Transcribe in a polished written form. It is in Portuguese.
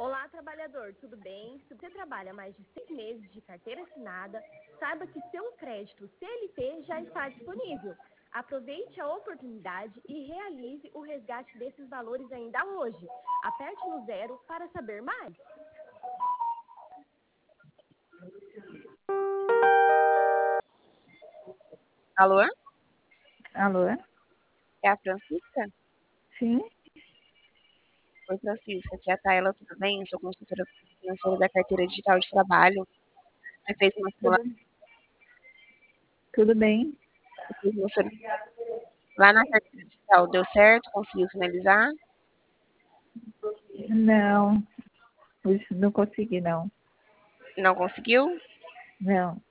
Olá, trabalhador, tudo bem? Se você trabalha mais de 6 meses de carteira assinada, saiba que seu crédito CLT já está disponível. Aproveite a oportunidade e realize o resgate desses valores ainda hoje. Aperte no 0 para saber mais. Alô? Alô? É a Francisca? Sim? Oi, Francisca, aqui é a Taela, tudo bem? Eu sou consultora financeira da carteira digital de trabalho. Você fez uma simulação, Tudo bem? lá na carteira digital, deu certo? Conseguiu finalizar? Não, não consegui, não. Não conseguiu? Não.